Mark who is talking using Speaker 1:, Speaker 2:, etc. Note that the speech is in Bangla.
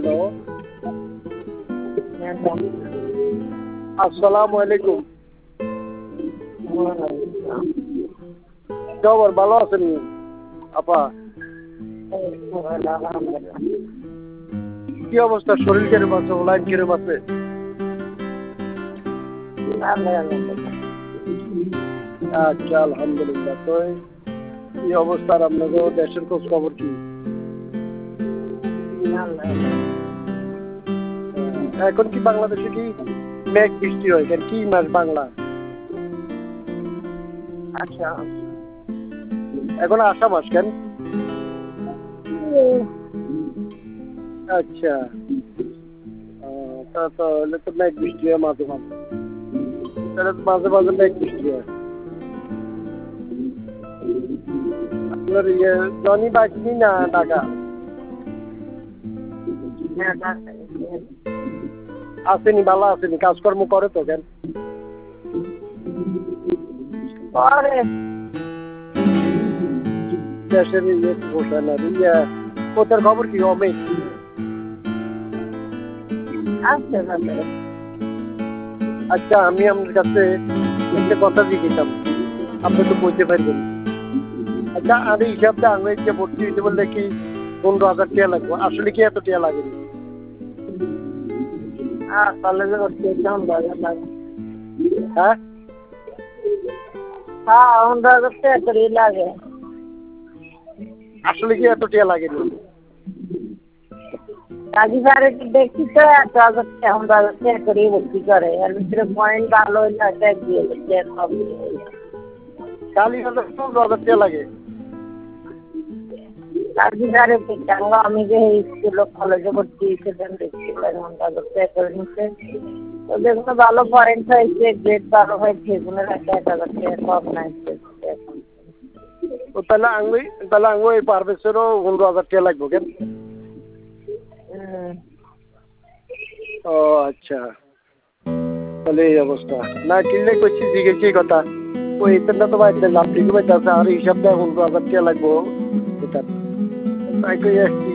Speaker 1: হ্যালো, আসসালামু আলাইকুম। খবর ভালো আছেন আপা? কি অবস্থা? শরীর কিরম আছে? লাইন কিরম আছে? আচ্ছা, আলহামদুলিল্লাহ। তো কি অবস্থা আপনাদের দেশের খোঁজ খবর কি? এখন কি বাংলাদেশে কি মেঘ বৃষ্টি হয়? কেন কি মাস বাংলা?
Speaker 2: আচ্ছা
Speaker 1: এখন আষাঢ় মাস কেন? আচ্ছা, তা তো হলে তো মেঘ বৃষ্টি হয় মাঝে মাঝে। তাহলে তো মাঝে মাঝে মেঘ বৃষ্টি হয়। আপনার জনি বাকি না ঢাকা? আসেনি, ভালো আসেনি, কাজকর্ম করে তো কেন? দেশের বসে না ওদের খবর কি? অমিত আচ্ছা, আমি আপনার কাছে একটা কথা জিজ্ঞেসাম, আপনি তো বলতে পারবেন। আচ্ছা, আমি হিসাবটা আঙুল যে ভর্তি হইতে বললে কি 15,000 টাকা লাগবে? আসলে কি এত টাকা লাগেনি?
Speaker 2: কলেজে ভর্তি হয়েছে 15,000 লাগে।
Speaker 1: হ্যাঁ,
Speaker 2: 15,000 টাকা করে লাগে।
Speaker 1: আসলে কি এত টাকা লাগেনি?
Speaker 2: কাজী স্যারে কি দেখছি তো 1,000 টাকা 15,000 টাকা করে ভর্তি করে, এর ভিতরে পয়েন্ট ভালো হইলে হয়তো 1-2,000 টাকা কম হয়ে যায়।
Speaker 1: 40,000 টাকা লাগে?
Speaker 2: কাজী স্যারে টাঙ্গা আমি যে স্কুল কলেজে ভর্তি হয়েছিলাম দেখছি 15,000 টাকা করে নিচ্ছে। তো যেগুলো ভালো পয়েন্ট হয়েছে, গ্রেড ভালো হয়েছে, সেগুলো 1,000 টাকা কম নাই।
Speaker 1: তাহলে আঙুল এই পারভেজেরও 15,000 টাকা লাগবে কেন? ও আচ্ছা, তাহলে এই অবস্থা। না কিনলে করছি জিজ্ঞেস এই কথা। ওই ইন্টারনেট তো বাইতে লাভ ঠিক বাইতে আছে, আর হিসাবটা 15,000 টাকা লাগবো। তাই কই আসছি